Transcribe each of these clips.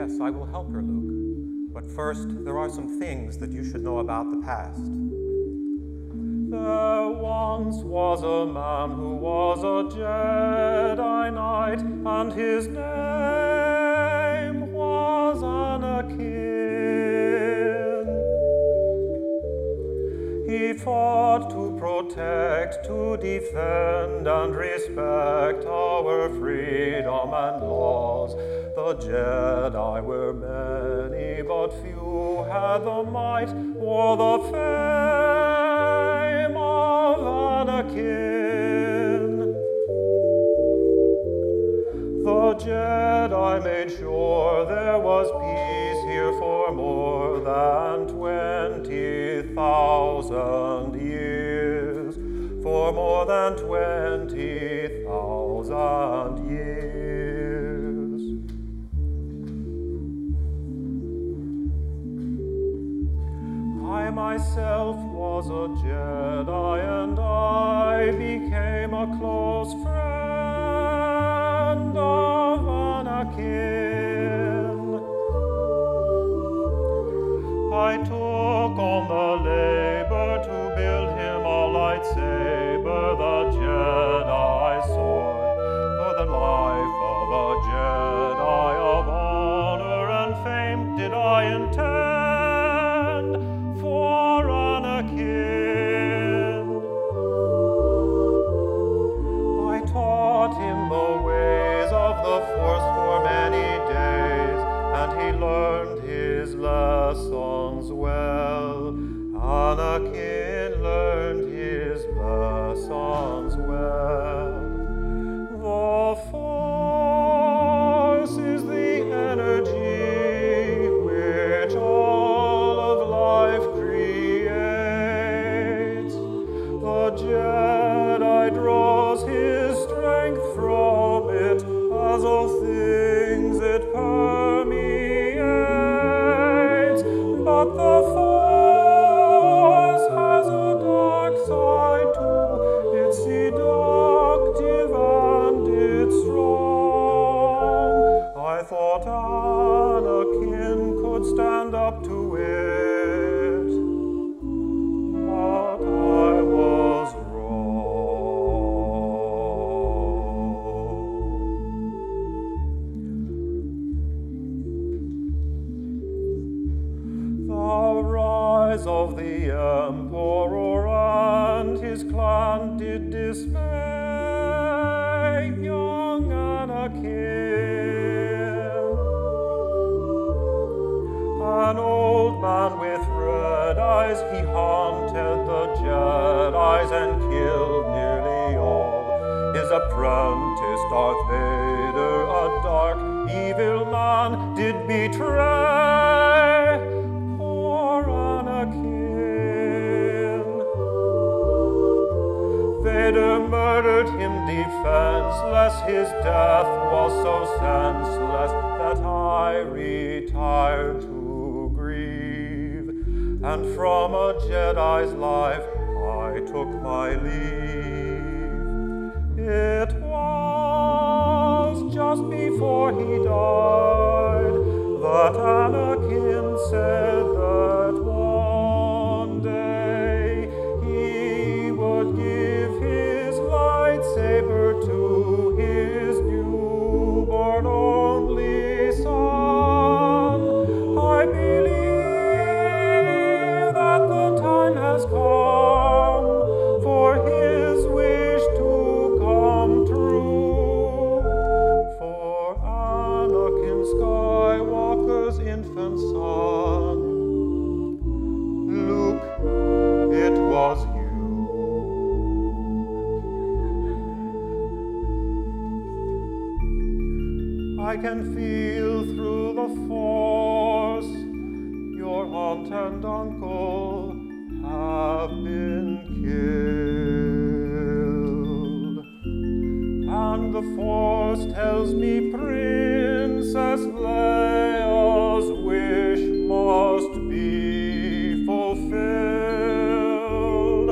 Yes, I will help her, Luke. But first, there are some things that you should know about the past. There once was a man who was a Jedi Knight, and his name was Anakin. He fought to protect, to defend, and respect our freedom and laws. The Jedi were many, but few had the might or the fame of Anakin. The Jedi made sure there was peace here for more than 20,000 years. For more than 20,000 years. I myself was a Jedi, and I became a close friend of Anakin. I took on the labor to build him a lightsaber, the Jedi sword, for the life of a Jedi of honor and fame did I intend for Anakin. I taught him the ways of the Force for many days, and he learned his lessons well. Anakin learned his lessons well. The Force is the energy which all of life creates. The Jedi draws his strength from it, as all things it permeates. But the Force has a dark side too. It's seductive and it's strong. I thought Anakin could stand up to it, but I was wrong. The rise of the Emperor and his clan did dismay young Anakin. An old man with red eyes, he haunted the Jedis and killed nearly all. His apprentice Darth Vader, a dark, evil man, did betray poor Anakin. Vader murdered him defenseless, his death was so senseless that I retired to grieve, and from a Jedi's life I took my leave. It was just before he died that Anakin said that one day he would give his lightsaber to his newborn only son. I believe that the time has come for his wish to come true. For Anakin Skywalker's infant son, Luke, it was you. I can feel through the Force your aunt and uncle have been killed, and the Force tells me Princess Leia's wish must be fulfilled.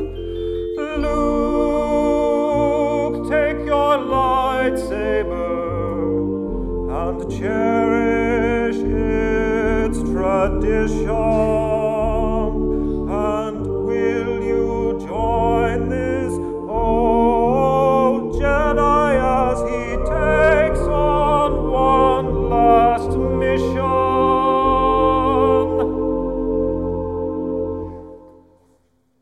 Luke, take your lightsaber and cherish it. edition.